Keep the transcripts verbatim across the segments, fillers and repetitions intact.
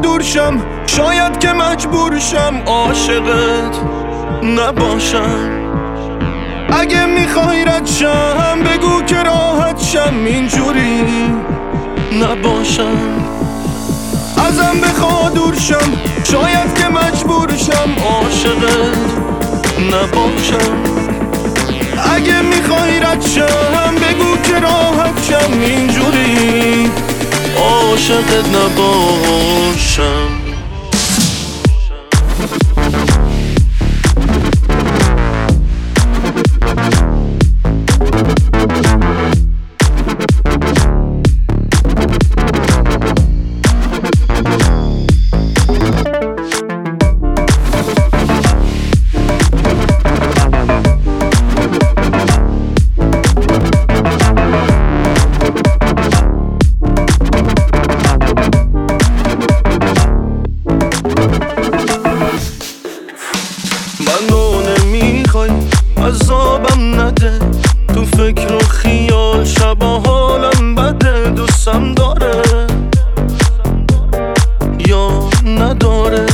دور شم، شاید که مجبور شم عاشقت نباشم. اگه میخوای رد شم بگو که راحت شم، اینجوری نباشم. ازم بخوا دور شم، شاید که مجبور شم عاشقت نباشم. اگه میخوای رد شم بگو که راحت شم، اینجوری عاشقت نباشم. منو نمیخوای عذابم نده، تو فکر و خیال شبا حالم بده. دوستم داره یا نداره،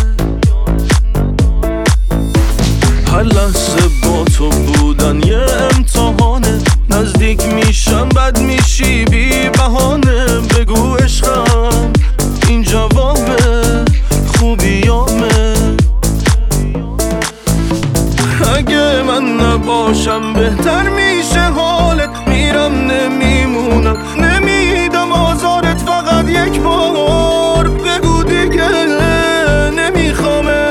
هر لحظه با تو بودن یه امتحانه. نزدیک میشم بد میشی بی بهانه. بگو عشقم این جوابه خوبیامه. اگه من نباشم بهتر میشه حالت، میرم نمیمونم نمیدم آزارت. فقط یک بار بگو دیگه نمیخوامه.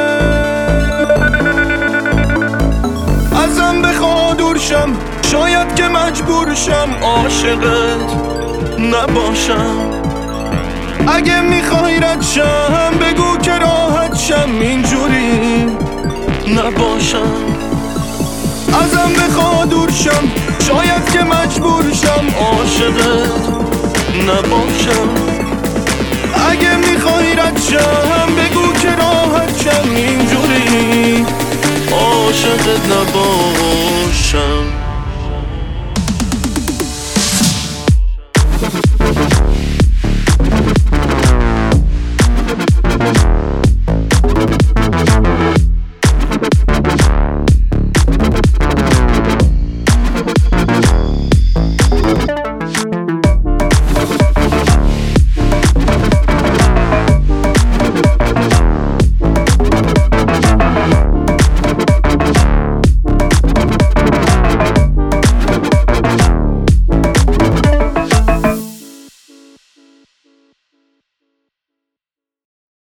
ازم بخوا دور شم، شاید که مجبور شم عاشقت نباشم. اگه میخوای رد شم بگو که راحت شم، اینجوری نباشم. ازم بخوا دور شم، شاید که مجبور شم عاشقت نباشم. اگه میخوای رد شم بگو که راحت شم، اینجوری عاشقت نباشم.